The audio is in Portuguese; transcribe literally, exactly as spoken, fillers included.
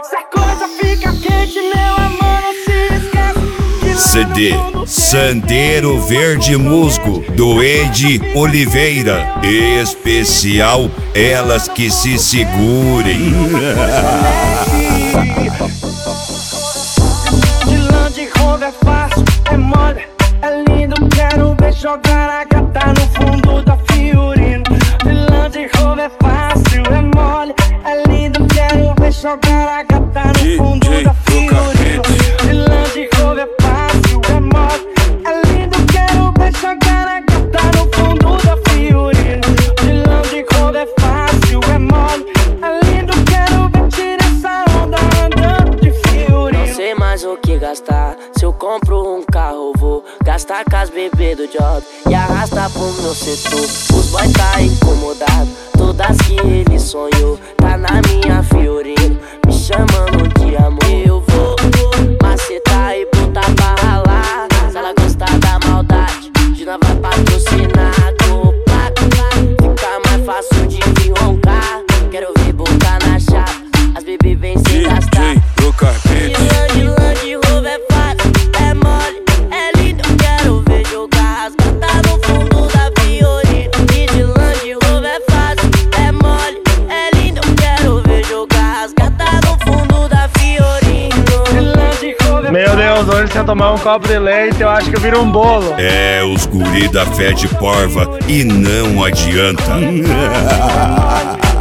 Se a coisa fica quente, meu amor, não se esquece. C D Sandeiro Verde Musgo, do Ed Oliveira. Especial Elas Que Se Segurem. De Land Rover é fácil, é mole, é lindo. Quero ver jogar a gata no fundo da Fiorino. De Land Rover é fácil, é mole, é lindo. Quero ver jogar a gata no fundo da Fiorino. De Land Rover é fácil, é mole, é lindo. Quero ver jogar a gata no fundo da Fiorino. De Land Rover é fácil, é mole, é lindo. Quero ver tirar essa onda andando de Fiorino. Não sei mais o que gastar. Se eu compro um carro, vou gastar com as bebês do job e arrastar pro meu setor. Os boys tá incomodado, todas que ele sonhou tá na minha Fiorino, me chamando de amor. Eu vou macetar e botar pra ralar. Se ela gostar da maldade, Gina vai patrocinar. Tô pago, fica mais fácil de me roncar. Quero ver botar na chapa, as bebês vêm sem gastar. De Land Rover é fácil, é mole, é lindo. Quero ver jogar as gatas no fundo da Fiorino. De Land Rover é fácil, é mole, é lindo. Quero ver jogar as gatas no fundo da Fiorino. Meu Deus, hoje se eu tomar um copo de leite, eu acho que eu viro um bolo. É os guri da Fé de Porva e não adianta.